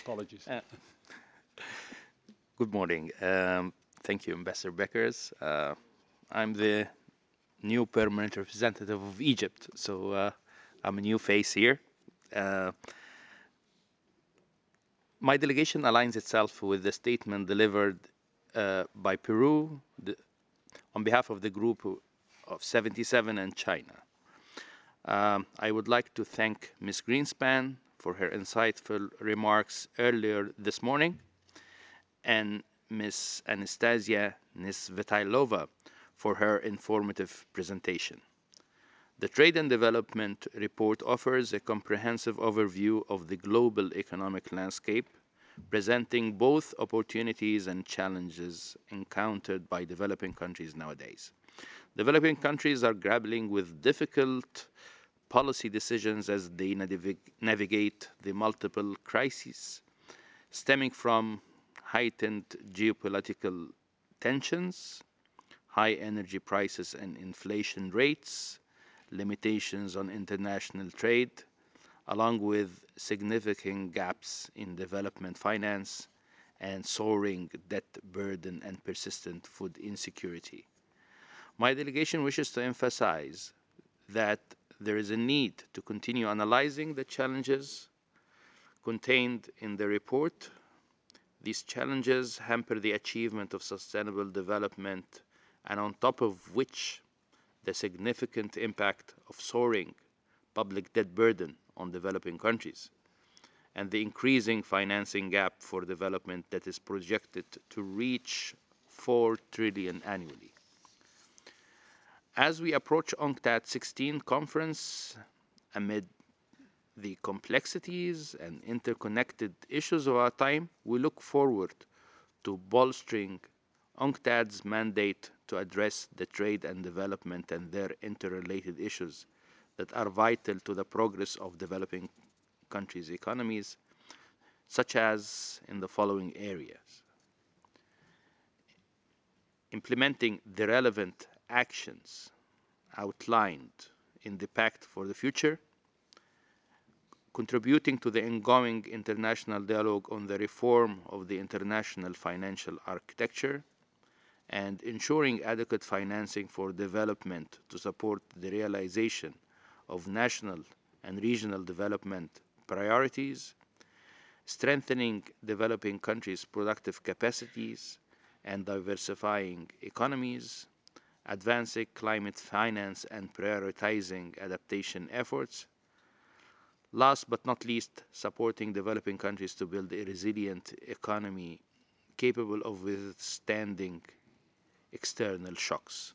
Apologies. Uh, Good morning. Thank you, Ambassador Beckers. I'm the new permanent representative of Egypt, so I'm a new face here. Uh, my delegation aligns itself with the statement delivered by Peru on behalf of the group of 77 and China. I would like to thank Ms. Greenspan for her insightful remarks earlier this morning and Ms. Anastasia Nesvetailova for her informative presentation. The Trade and Development Report offers a comprehensive overview of the global economic landscape, presenting both opportunities and challenges encountered by developing countries nowadays. Developing countries are grappling with difficult policy decisions as they navigate the multiple crises stemming from heightened geopolitical tensions, high energy prices and inflation rates, limitations on international trade, along with significant gaps in development finance and soaring debt burden and persistent food insecurity. My delegation wishes to emphasize that there is a need to continue analyzing the challenges contained in the report. These challenges hamper the achievement of sustainable development, and on top of which, the significant impact of soaring public debt burden on developing countries and the increasing financing gap for development that is projected to reach 4 trillion annually. As we approach UNCTAD 16 conference amid the complexities and interconnected issues of our time, we look forward to bolstering UNCTAD's mandate to address the trade and development and their interrelated issues that are vital to the progress of developing countries' economies, such as in the following areas: implementing the relevant actions outlined in the Pact for the Future, contributing to the ongoing international dialogue on the reform of the international financial architecture, and ensuring adequate financing for development to support the realization of national and regional development priorities, strengthening developing countries' productive capacities and diversifying economies, advancing climate finance and prioritizing adaptation efforts. Last but not least, supporting developing countries to build a resilient economy capable of withstanding external shocks.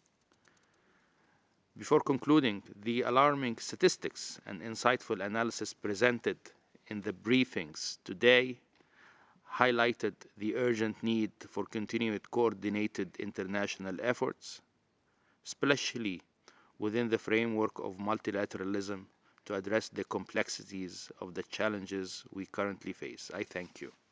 Before concluding, the alarming statistics and insightful analysis presented in the briefings today highlighted the urgent need for continued coordinated international efforts, especially within the framework of multilateralism, to address the complexities of the challenges we currently face. I thank you.